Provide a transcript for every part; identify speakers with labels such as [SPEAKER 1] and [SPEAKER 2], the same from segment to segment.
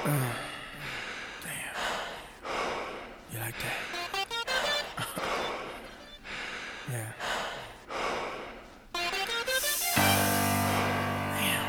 [SPEAKER 1] Damn. You like that? Yeah. Damn,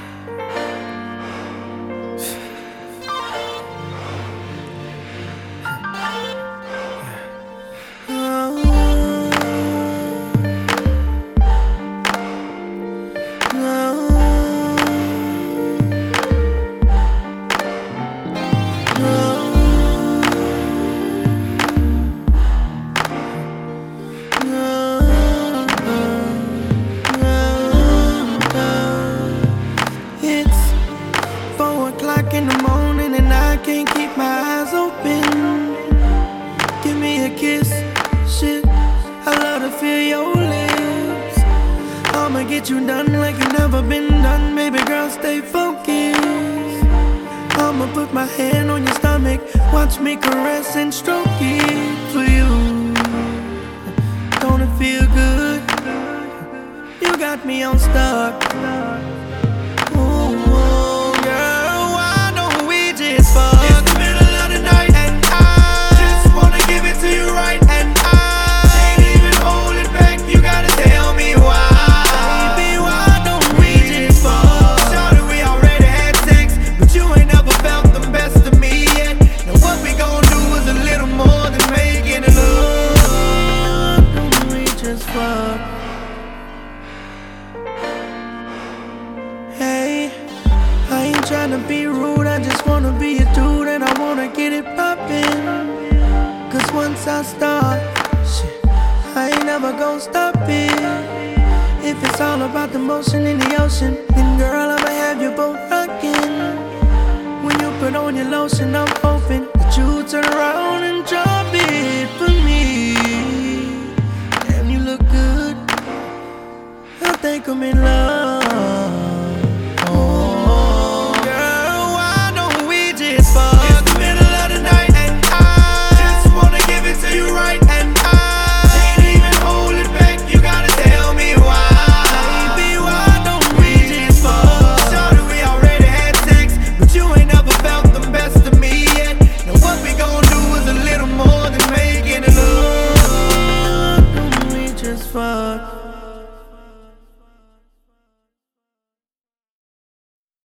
[SPEAKER 1] It's 4 o'clock in the morning and I can't keep my eyes open. Give me a kiss, shit, I love to feel your lips. I'ma get you done like you never been done, baby girl, stay focused. I'ma put my hand on your stomach, watch me caress and stroke it for you. Don't it feel good? You got me on stuck. Ooh, girl, why don't we just fuck? It's the middle of the night and I just wanna give it to you right, and I can't even hold it back. You gotta tell me why. Baby, why don't we just fuck? Shawty, we already had sex, but you ain't never felt the best of me yet. Now what we gon' do is a little more than making it love. Don't we just fuck? Hey, I ain't tryna be rude, I just wanna be a dude and I wanna get it poppin'. Cause once I start, shit, I ain't never gon' stop it. If it's all about the motion in the ocean, then girl, I'ma have your boat rockin'. When you put on your lotion, I'm hoping that you turn around and drop it for me. Damn, you look good, I think I'm in love.